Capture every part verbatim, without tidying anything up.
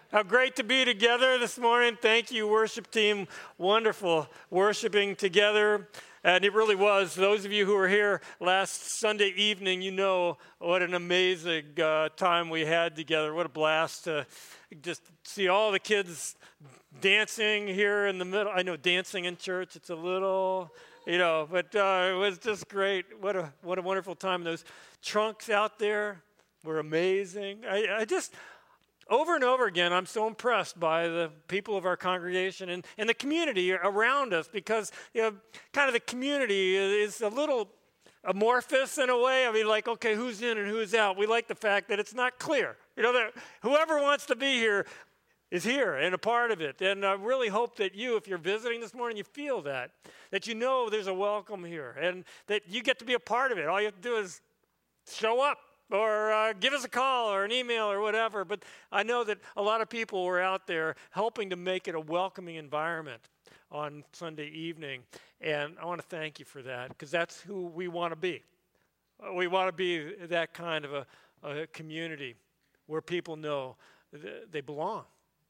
How great to be together this morning. Thank you, worship team. Wonderful worshiping together. And it really was. Those of you who were here last Sunday evening, you know what an amazing uh, time we had together. What a blast to just see all the kids dancing here in the middle. I know dancing in church, it's a little, you know, but uh, it was just great. What a what a wonderful time. Those trunks out there were amazing. I, I just... Over and over again, I'm so impressed by the people of our congregation and, and the community around us because, you know, kind of the community is a little amorphous in a way. I mean, like, okay, who's in and who's out? We like the fact that it's not clear. You know, that whoever wants to be here is here and a part of it. And I really hope that you, if you're visiting this morning, you feel that, that you know there's a welcome here and that you get to be a part of it. All you have to do is show up. Or uh, give us a call or an email or whatever. But I know that a lot of people were out there helping to make it a welcoming environment on Sunday evening. And I want to thank you for that because that's who we want to be. We want to be that kind of a, a community where people know th- they belong.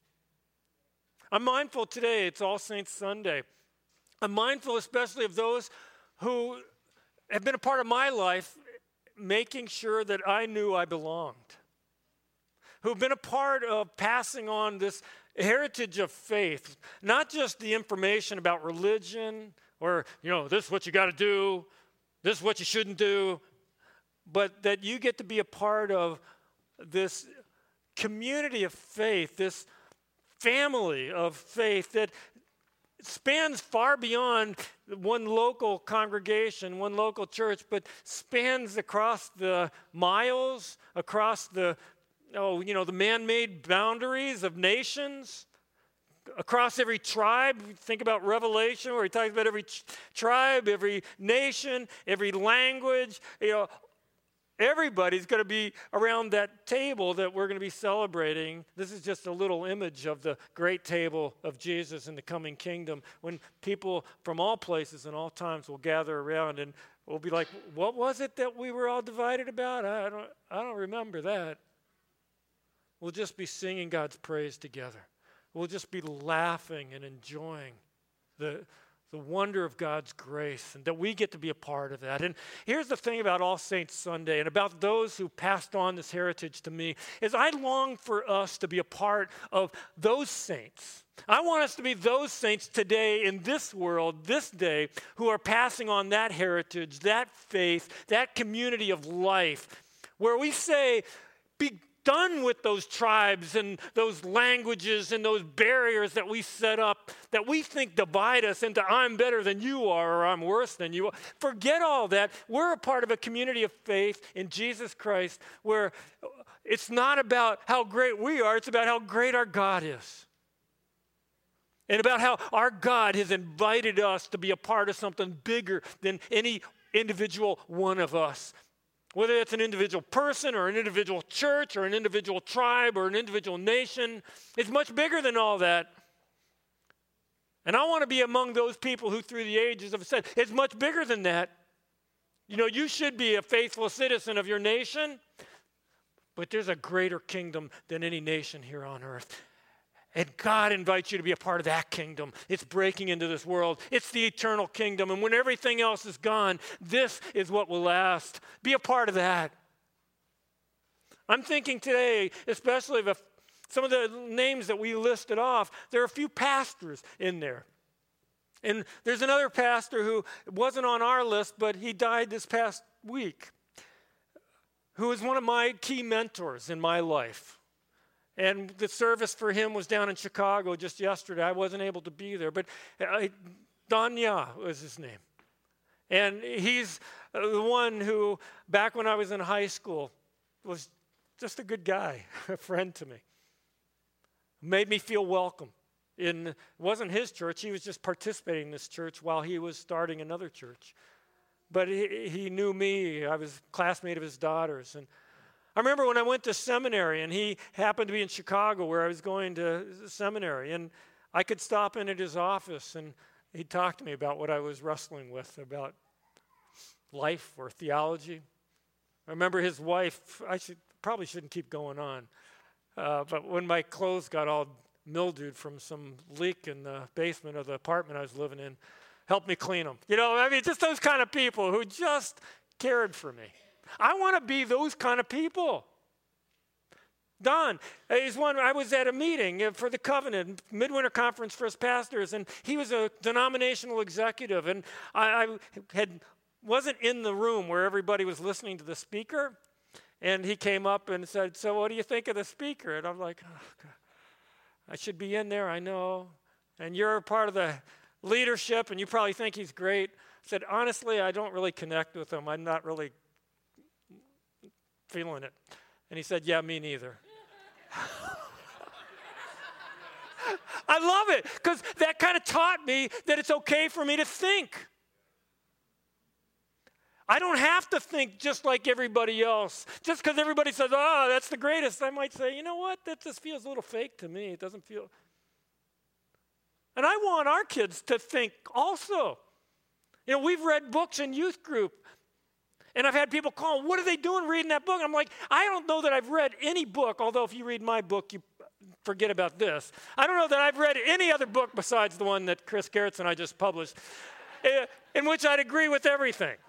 I'm mindful today, it's All Saints Sunday. I'm mindful especially of those who have been a part of my life making sure that I knew I belonged, who've been a part of passing on this heritage of faith, not just the information about religion or, you know, this is what you got to do, this is what you shouldn't do, but that you get to be a part of this community of faith, this family of faith that spans far beyond one local congregation, one local church, but spans across the miles, across the, oh, you know, the man-made boundaries of nations, across every tribe. Think about Revelation, where he talks about every ch- tribe, every nation, every language. You know, everybody's going to be around that table that we're going to be celebrating. This is just a little image of the great table of Jesus in the coming kingdom when people from all places and all times will gather around and we'll be like, what was it that we were all divided about? I don't, I don't remember that. We'll just be singing God's praise together. We'll just be laughing and enjoying the the wonder of God's grace, and that we get to be a part of that. And here's the thing about All Saints Sunday and about those who passed on this heritage to me, is I long for us to be a part of those saints. I want us to be those saints today in this world, this day, who are passing on that heritage, that faith, that community of life, where we say, be done with those tribes and those languages and those barriers that we set up that we think divide us into I'm better than you are or I'm worse than you are. Forget all that. We're a part of a community of faith in Jesus Christ where it's not about how great we are, it's about how great our God is. And about how our God has invited us to be a part of something bigger than any individual one of us. Whether it's an individual person or an individual church or an individual tribe or an individual nation, it's much bigger than all that. And I want to be among those people who through the ages have said, it's much bigger than that. You know, you should be a faithful citizen of your nation, but there's a greater kingdom than any nation here on earth. And God invites you to be a part of that kingdom. It's breaking into this world. It's the eternal kingdom. And when everything else is gone, this is what will last. Be a part of that. I'm thinking today, especially of some of the names that we listed off, there are a few pastors in there. And there's another pastor who wasn't on our list, but he died this past week, who was one of my key mentors in my life. And the service for him was down in Chicago just yesterday. I wasn't able to be there, but uh, Don Ya was his name. And he's uh, the one who, back when I was in high school, was just a good guy, a friend to me. Made me feel welcome. In, it wasn't his church. He was just participating in this church while he was starting another church. But he, he knew me. I was a classmate of his daughter's. And I remember when I went to seminary, and he happened to be in Chicago where I was going to seminary, and I could stop in at his office, and he'd talk to me about what I was wrestling with, about life or theology. I remember his wife, I should probably shouldn't keep going on. Uh, but when my clothes got all mildewed from some leak in the basement of the apartment I was living in, helped me clean them. You know, I mean, just those kind of people who just cared for me. I want to be those kind of people. Don is one. I was at a meeting for the Covenant Midwinter Conference for us pastors, and he was a denominational executive, and I, I had wasn't in the room where everybody was listening to the speaker, and he came up and said, "So, what do you think of the speaker?" And I'm like, oh, God, "I should be in there, I know, and you're a part of the leadership, and you probably think he's great." I said, "Honestly, I don't really connect with him. I'm not really feeling it." And he said, "Yeah, me neither." I love it because that kind of taught me that it's okay for me to think. I don't have to think just like everybody else. Just because everybody says, "Oh, that's the greatest," I might say, "You know what? That just feels a little fake to me. It doesn't feel." And I want our kids to think also. You know, we've read books in youth group. And I've had people call, "What are they doing reading that book?" I'm like, I don't know that I've read any book, although if you read my book, you forget about this. I don't know that I've read any other book besides the one that Chris Gerritsen and I just published, in which I'd agree with everything.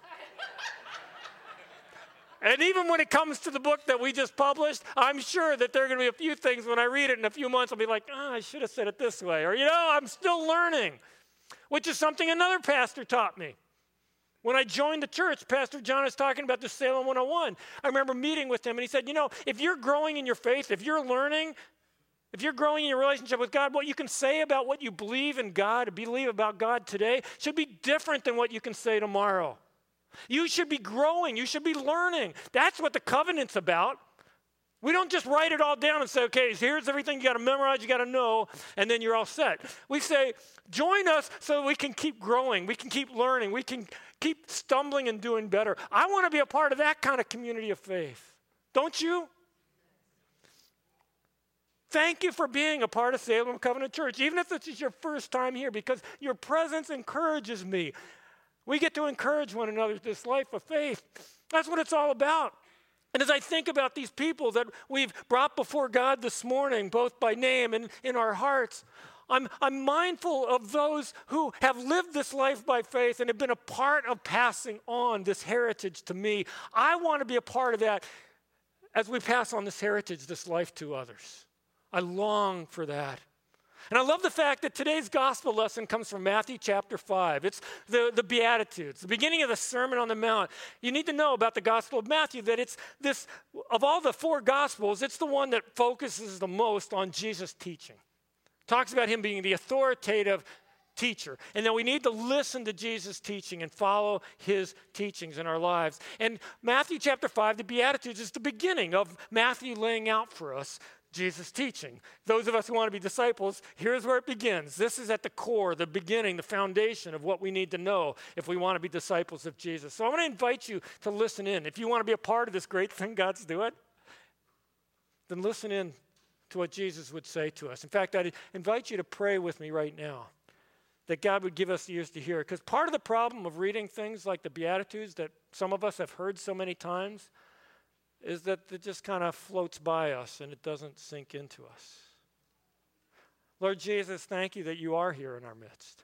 And even when it comes to the book that we just published, I'm sure that there are going to be a few things when I read it in a few months, I'll be like, "Oh, I should have said it this way." Or, you know, I'm still learning, which is something another pastor taught me. When I joined the church, Pastor John is talking about the Salem one oh one. I remember meeting with him, and he said, "You know, if you're growing in your faith, if you're learning, if you're growing in your relationship with God, what you can say about what you believe in God, believe about God today, should be different than what you can say tomorrow. You should be growing. You should be learning." That's what the covenant's about. We don't just write it all down and say, "Okay, here's everything you got to memorize, you got to know, and then you're all set." We say, join us so we can keep growing. We can keep learning. We can keep stumbling and doing better. I want to be a part of that kind of community of faith. Don't you? Thank you for being a part of Salem Covenant Church, even if this is your first time here, because your presence encourages me. We get to encourage one another in this life of faith. That's what it's all about. And as I think about these people that we've brought before God this morning, both by name and in our hearts, I'm, I'm mindful of those who have lived this life by faith and have been a part of passing on this heritage to me. I want to be a part of that as we pass on this heritage, this life to others. I long for that. And I love the fact that today's gospel lesson comes from Matthew chapter five. It's the, the Beatitudes, the beginning of the Sermon on the Mount. You need to know about the Gospel of Matthew that it's this, of all the four gospels, it's the one that focuses the most on Jesus' teaching. Talks about him being the authoritative teacher. And then we need to listen to Jesus' teaching and follow his teachings in our lives. And Matthew chapter five, the Beatitudes, is the beginning of Matthew laying out for us Jesus' teaching. Those of us who want to be disciples, here's where it begins. This is at the core, the beginning, the foundation of what we need to know if we want to be disciples of Jesus. So I want to invite you to listen in. If you want to be a part of this great thing God's doing, then listen in to what Jesus would say to us. In fact, I'd invite you to pray with me right now that God would give us ears to hear. Because part of the problem of reading things like the Beatitudes that some of us have heard so many times is that it just kind of floats by us and it doesn't sink into us. Lord Jesus, thank you that you are here in our midst.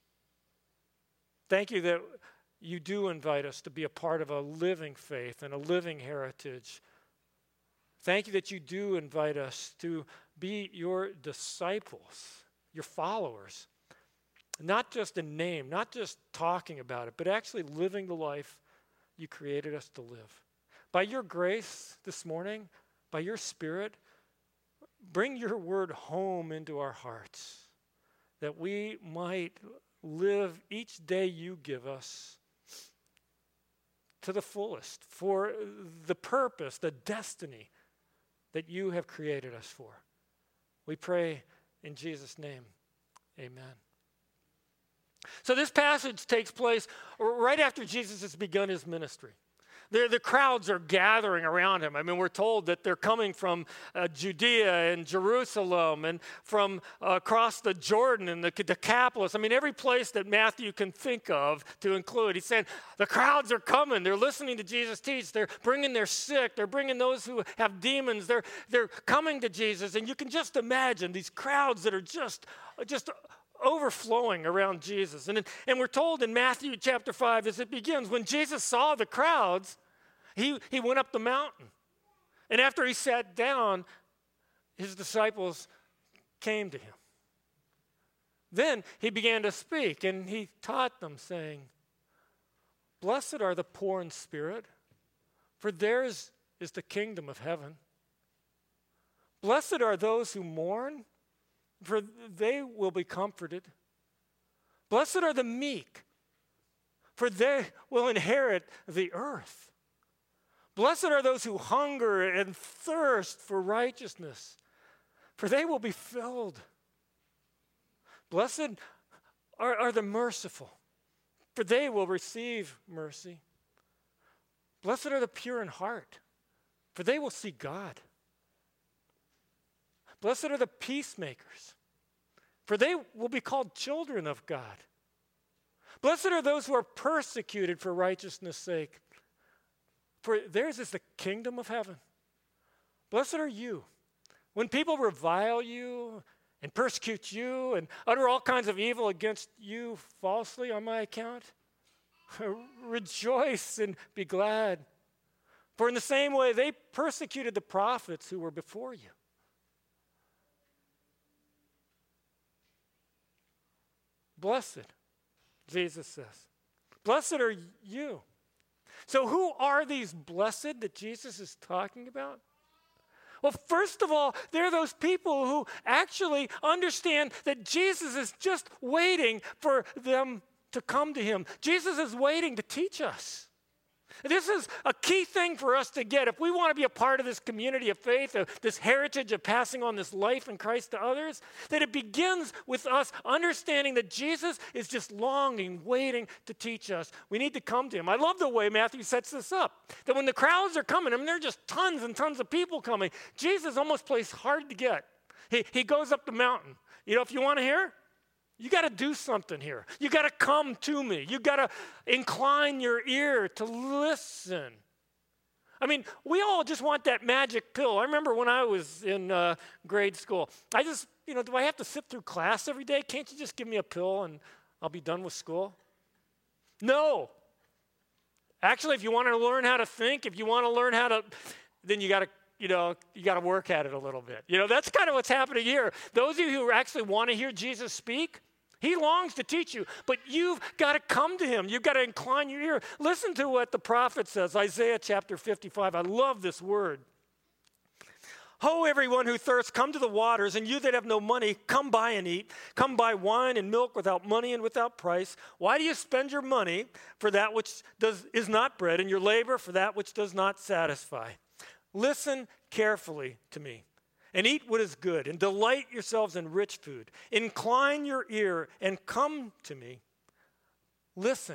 Thank you that you do invite us to be a part of a living faith and a living heritage. Thank you that you do invite us to be your disciples, your followers. Not just in name, not just talking about it, but actually living the life you created us to live. By your grace this morning, by your Spirit, bring your word home into our hearts, that we might live each day you give us to the fullest, for the purpose, the destiny that you have created us for. We pray in Jesus' name, amen. So this passage takes place right after Jesus has begun his ministry. The, the crowds are gathering around him. I mean, we're told that they're coming from uh, Judea and Jerusalem and from uh, across the Jordan and the Decapolis. I mean, every place that Matthew can think of to include. He's saying, the crowds are coming. They're listening to Jesus teach. They're bringing their sick. They're bringing those who have demons. They're, they're coming to Jesus. And you can just imagine these crowds that are just, just overflowing around Jesus. And, and we're told in Matthew chapter five, as it begins, when Jesus saw the crowds, he, he went up the mountain. And after he sat down, his disciples came to him. Then he began to speak, and he taught them, saying, "Blessed are the poor in spirit, for theirs is the kingdom of heaven. Blessed are those who mourn, for they will be comforted. Blessed are the meek, for they will inherit the earth. Blessed are those who hunger and thirst for righteousness, for they will be filled. Blessed are, are the merciful, for they will receive mercy. Blessed are the pure in heart, for they will see God. Blessed are the peacemakers, for they will be called children of God. Blessed are those who are persecuted for righteousness' sake, for theirs is the kingdom of heaven. Blessed are you when people revile you and persecute you and utter all kinds of evil against you falsely on my account. Rejoice and be glad, for in the same way they persecuted the prophets who were before you. Blessed, Jesus says. Blessed are you. So who are these blessed that Jesus is talking about? Well, first of all, they're those people who actually understand that Jesus is just waiting for them to come to him. Jesus is waiting to teach us. This is a key thing for us to get. If we want to be a part of this community of faith, of this heritage of passing on this life in Christ to others, that it begins with us understanding that Jesus is just longing, waiting to teach us. We need to come to him. I love the way Matthew sets this up, that when the crowds are coming, I mean, there are just tons and tons of people coming. Jesus almost plays hard to get. He, he goes up the mountain. You know, if you want to hear, you got to do something here. You got to come to me. You got to incline your ear to listen. I mean, we all just want that magic pill. I remember when I was in uh, grade school, I just, you know, do I have to sit through class every day? Can't you just give me a pill and I'll be done with school? No. Actually, if you want to learn how to think, if you want to learn how to, then you got to, you know, you got to work at it a little bit. You know, that's kind of what's happening here. Those of you who actually want to hear Jesus speak, he longs to teach you, but you've got to come to him. You've got to incline your ear. Listen to what the prophet says, Isaiah chapter fifty-five. I love this word. Ho, everyone who thirsts, come to the waters, and you that have no money, come buy and eat. Come buy wine and milk without money and without price. Why do you spend your money for that which does, is not bread, and your labor for that which does not satisfy? Listen carefully to me, and eat what is good, and delight yourselves in rich food. Incline your ear and come to me. Listen,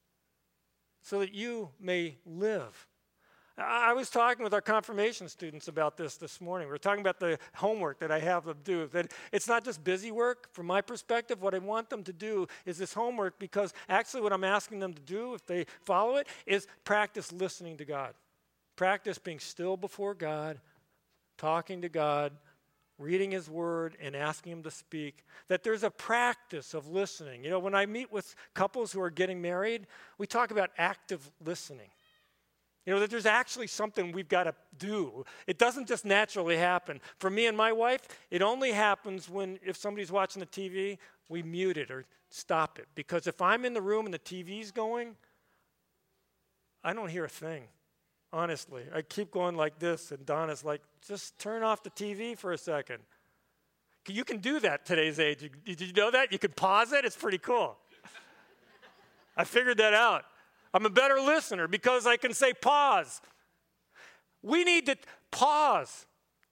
so that you may live. I was talking with our confirmation students about this this morning. We were talking about the homework that I have them do. That it's not just busy work. From my perspective, what I want them to do is this homework, because actually what I'm asking them to do, if they follow it, is practice listening to God. Practice being still before God, talking to God, reading his word, and asking him to speak. That there's a practice of listening. You know, when I meet with couples who are getting married, we talk about active listening. You know, that there's actually something we've got to do. It doesn't just naturally happen. For me and my wife, it only happens when, if somebody's watching the T V, we mute it or stop it. Because if I'm in the room and the T V's going, I don't hear a thing. Honestly, I keep going like this, and Donna's like, just turn off the T V for a second. You can do that today's age. Did you know that? You can pause it. It's pretty cool. I figured that out. I'm a better listener because I can say pause. We need to pause.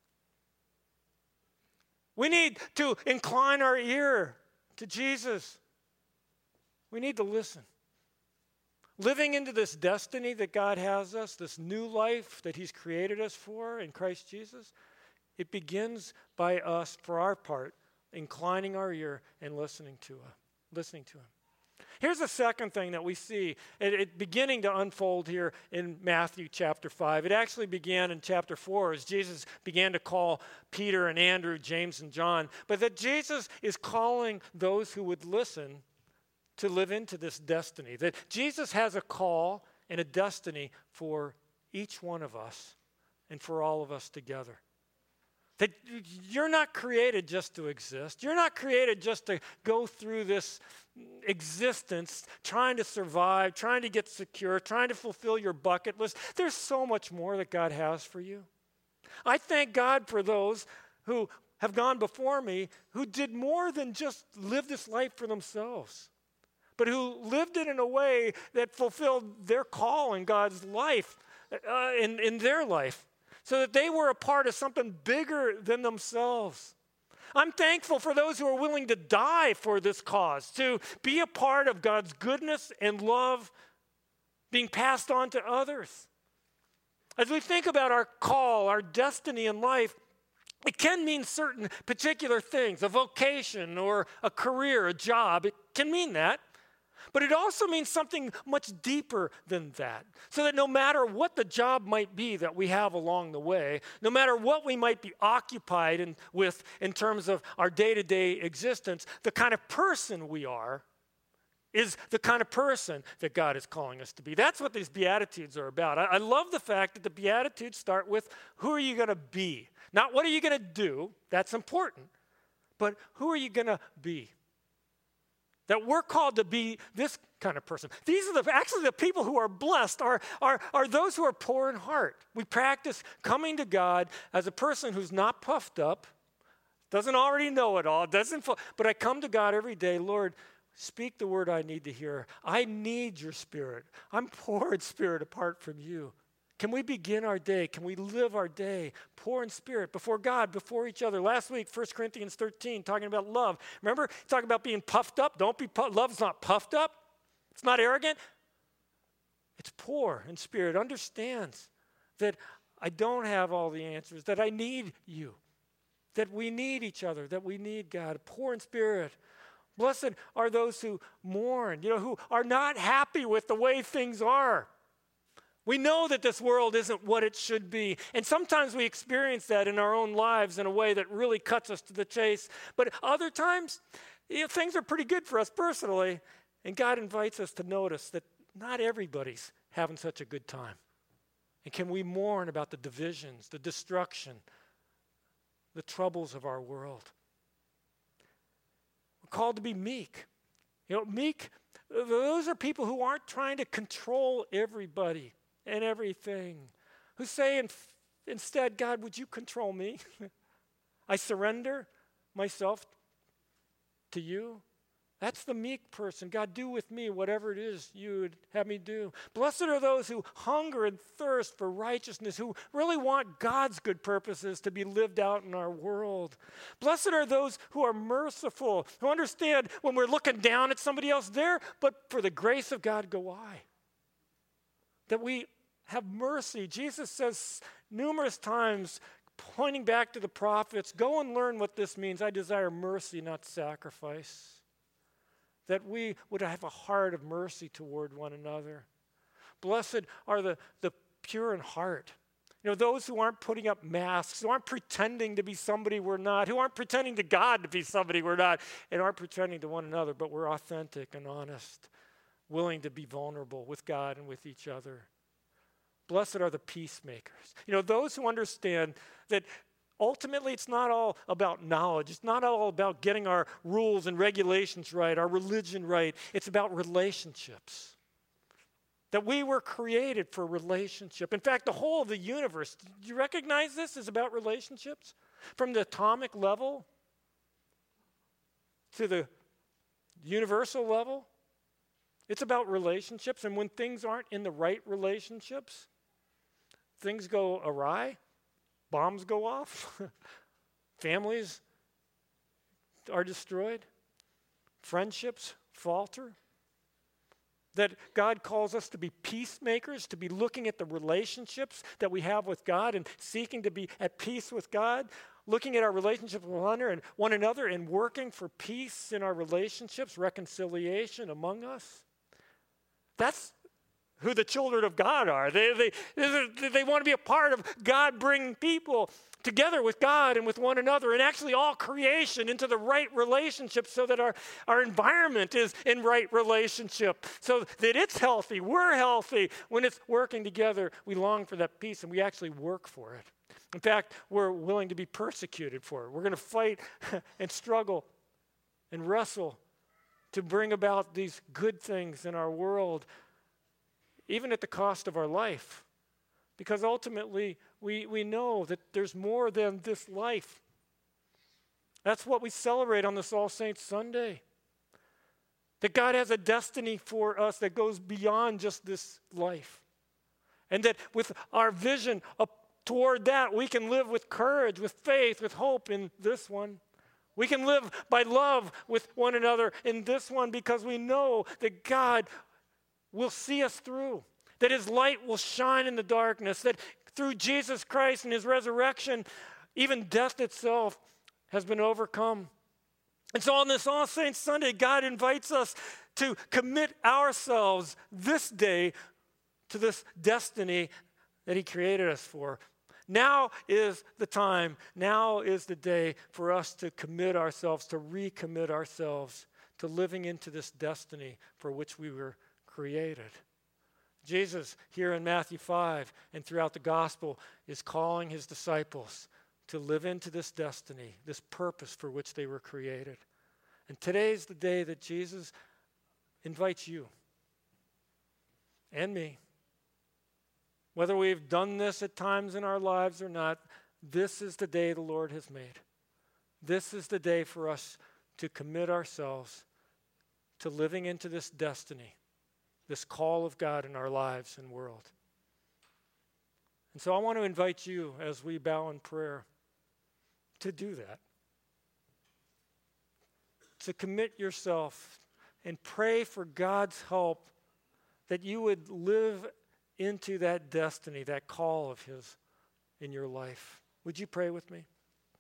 We need to incline our ear to Jesus. We need to listen. living into this destiny that God has us, this new life that he's created us for in Christ Jesus, it begins by us, for our part, inclining our ear and listening to him. Listening to him. Here's the second thing that we see, it, it beginning to unfold here in Matthew chapter five. It actually began in chapter four as Jesus began to call Peter and Andrew, James and John, but that Jesus is calling those who would listen to live into this destiny. That Jesus has a call and a destiny for each one of us and for all of us together. That you're not created just to exist. You're not created just to go through this existence trying to survive, trying to get secure, trying to fulfill your bucket list. There's so much more that God has for you. I thank God for those who have gone before me who did more than just live this life for themselves, but who lived it in a way that fulfilled their call in God's life, uh, in, in their life, so that they were a part of something bigger than themselves. I'm thankful for those who are willing to die for this cause, to be a part of God's goodness and love being passed on to others. As we think about our call, our destiny in life, it can mean certain particular things, a vocation or a career, a job. It can mean that. But it also means something much deeper than that. So that no matter what the job might be that we have along the way, no matter what we might be occupied in, with in terms of our day-to-day existence, the kind of person we are is the kind of person that God is calling us to be. That's what these Beatitudes are about. I, I love the fact that the Beatitudes start with, who are you going to be? Not what are you going to do, that's important, but who are you going to be? That we're called to be this kind of person. These are the, actually the people who are blessed are, are, are those who are poor in heart. We practice coming to God as a person who's not puffed up, doesn't already know it all, doesn't, but I come to God every day, Lord, speak the word I need to hear. I need your spirit. I'm poor in spirit apart from you. Can we begin our day? Can we live our day poor in spirit before God, before each other? Last week, First Corinthians thirteen, talking about love. Remember, talking about being puffed up. Don't be puffed. Love's not puffed up. It's not arrogant. It's poor in spirit. Understands that I don't have all the answers, that I need you, that we need each other, that we need God. Poor in spirit. Blessed are those who mourn, you know, who are not happy with the way things are. We know that this world isn't what it should be. And sometimes we experience that in our own lives in a way that really cuts us to the chase. But other times, you know, things are pretty good for us personally. And God invites us to notice that not everybody's having such a good time. And can we mourn about the divisions, the destruction, the troubles of our world? We're called to be meek. You know, meek, those are people who aren't trying to control everybody and everything, who say in, instead, God, would you control me? I surrender myself to you. That's the meek person. God, do with me whatever it is you would have me do. Blessed are those who hunger and thirst for righteousness, who really want God's good purposes to be lived out in our world. Blessed are those who are merciful, who understand when we're looking down at somebody else there, but for the grace of God go I. That we have mercy. Jesus says numerous times, pointing back to the prophets, go and learn what this means. I desire mercy, not sacrifice. That we would have a heart of mercy toward one another. Blessed are the, the pure in heart. You know, those who aren't putting up masks, who aren't pretending to be somebody we're not, who aren't pretending to God to be somebody we're not, and aren't pretending to one another, but we're authentic and honest, willing to be vulnerable with God and with each other. Blessed are the peacemakers. You know, those who understand that ultimately it's not all about knowledge. It's not all about getting our rules and regulations right, our religion right. It's about relationships. That we were created for relationship. In fact, the whole of the universe, do you recognize this is about relationships? From the atomic level to the universal level, it's about relationships. And when things aren't in the right relationships, things go awry, bombs go off, families are destroyed, friendships falter. That God calls us to be peacemakers, to be looking at the relationships that we have with God and seeking to be at peace with God, looking at our relationship with one another and one another and working for peace in our relationships, reconciliation among us. That's who the children of God are. They, they, they, they want to be a part of God bringing people together with God and with one another, and actually all creation into the right relationship so that our, our environment is in right relationship, so that it's healthy, we're healthy. When it's working together, we long for that peace and we actually work for it. In fact, we're willing to be persecuted for it. We're going to fight and struggle and wrestle to bring about these good things in our world, even at the cost of our life. Because ultimately, we, we know that there's more than this life. That's what we celebrate on this All Saints Sunday. That God has a destiny for us that goes beyond just this life. And that with our vision up toward that, we can live with courage, with faith, with hope in this one. We can live by love with one another in this one because we know that God will see us through. That his light will shine in the darkness, that through Jesus Christ and his resurrection, even death itself has been overcome. And so on this All Saints Sunday, God invites us to commit ourselves this day to this destiny that he created us for. Now is the time, now is the day for us to commit ourselves, to recommit ourselves to living into this destiny for which we were created. Jesus, here in Matthew five and throughout the gospel, is calling his disciples to live into this destiny, this purpose for which they were created. And today is the day that Jesus invites you and me. Whether we've done this at times in our lives or not, this is the day the Lord has made. This is the day for us to commit ourselves to living into this destiny, this call of God in our lives and world. And so I want to invite you, as we bow in prayer, to do that. To commit yourself and pray for God's help that you would live into that destiny, that call of his in your life. Would you pray with me?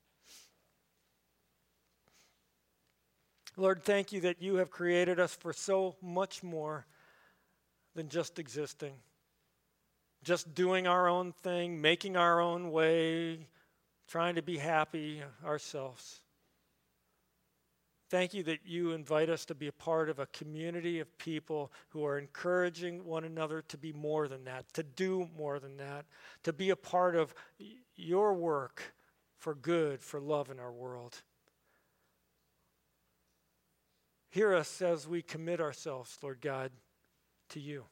Lord, thank you that you have created us for so much more than just existing, just doing our own thing, making our own way, trying to be happy ourselves. Thank you that you invite us to be a part of a community of people who are encouraging one another to be more than that, to do more than that, to be a part of your work for good, for love in our world. Hear us as we commit ourselves, Lord God, to you.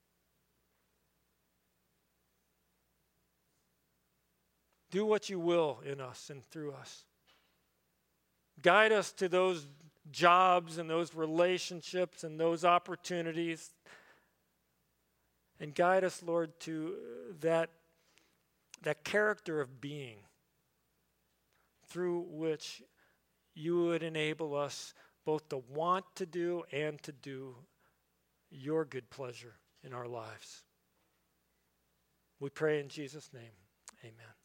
Do what you will in us and through us. Guide us to those jobs and those relationships and those opportunities. And guide us, Lord, to that, that character of being through which you would enable us both to want to do and to do your good pleasure in our lives. We pray in Jesus' name. Amen.